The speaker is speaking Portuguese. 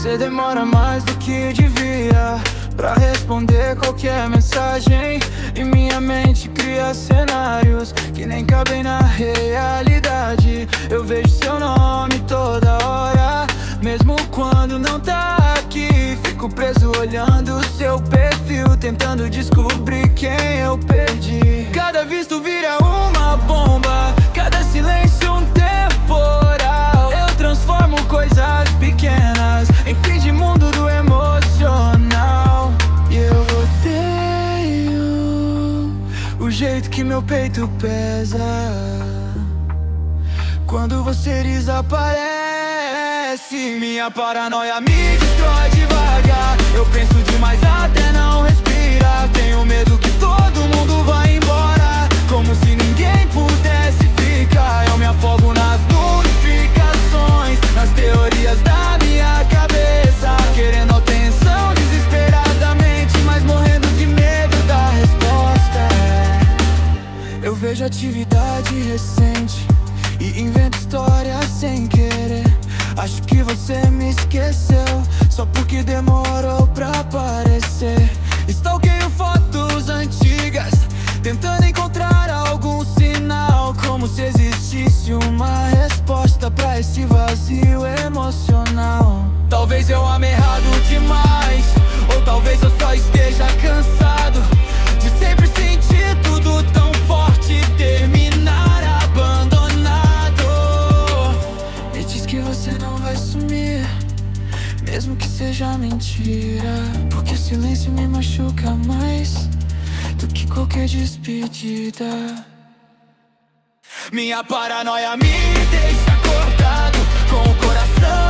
Você demora mais do que devia pra responder qualquer mensagem, e minha mente cria cenários que nem cabem na realidade. Eu vejo seu nome toda hora, mesmo quando não tá aqui. Fico preso olhando seu perfil, tentando descobrir quem eu perdi. Cada visto vira uma bomba, cada silêncio um temporal. Eu transformo coisas pequenas em fim de mundo do emocional. E eu odeio o jeito que meu peito pesa quando você desaparece. Minha paranoia me destrói devagar. Eu penso demais até não respirar. Tenho medo que todo mundo vá embora, como se ninguém pudesse ficar. Eu me afogo nas notificações, nas teorias da minha cabeça, querendo atenção desesperadamente, mas morrendo de medo da resposta. Eu vejo atividade recente e invento histórias sem querer. Acho que você me esqueceu só porque demorou pra aparecer. Stalkeio fotos antigas, tentando encontrar algum sinal, como se existisse uma resposta pra esse vazio emocional. Talvez eu ame errado demais, ou talvez eu só esteja cansado de sempre sentir tudo tão forte e terminar abandonado. Me diz que você não vai sumir, mesmo que seja mentira, porque o silêncio me machuca mais do que qualquer despedida. Minha paranoia me deixa acordado, com o coração